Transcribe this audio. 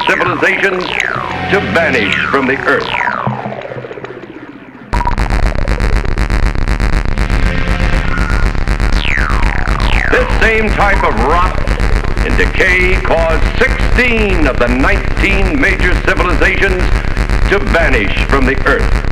civilizations to vanish from the earth. This same type of rot and decay caused 16 of the 19 major civilizations to vanish from the earth.